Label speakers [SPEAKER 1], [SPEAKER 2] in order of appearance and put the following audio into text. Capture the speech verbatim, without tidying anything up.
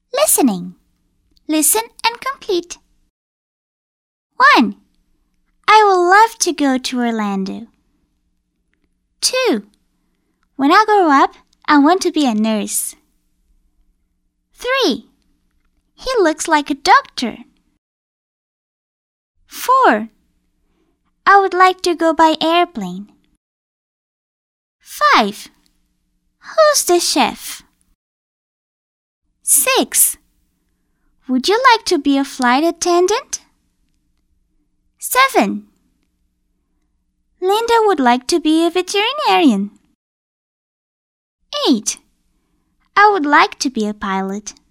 [SPEAKER 1] Listening. Listen and complete. one. I would love to go to Orlando. two. When I grow up, I want to be a nurse. three. He looks like a doctor. four. I would like to go by airplane. five. Who's the chef? six. Would you like to be a flight attendant? seven. Linda would like to be a veterinarian. eight. I would like to be a pilot.